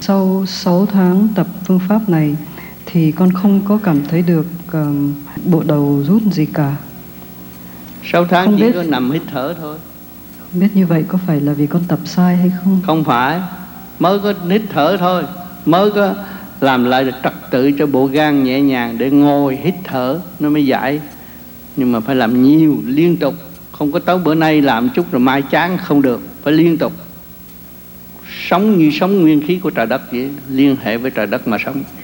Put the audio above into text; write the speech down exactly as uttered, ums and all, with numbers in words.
sau sáu tháng tập phương pháp này thì con không có cảm thấy được uh, bộ đầu rút gì cả. Sáu tháng không chỉ biết, có nằm hít thở thôi. Không biết như vậy có phải là vì con tập sai hay không? Không phải, mới có hít thở thôi, mới có làm lại được trật tự cho bộ gan nhẹ nhàng để ngồi hít thở nó mới giải. Nhưng mà phải làm nhiều, liên tục. Không có tới bữa nay làm chút rồi mai chán không được, phải liên tục. Sống như sống nguyên khí của trời đất vậy, liên hệ với trời đất mà sống.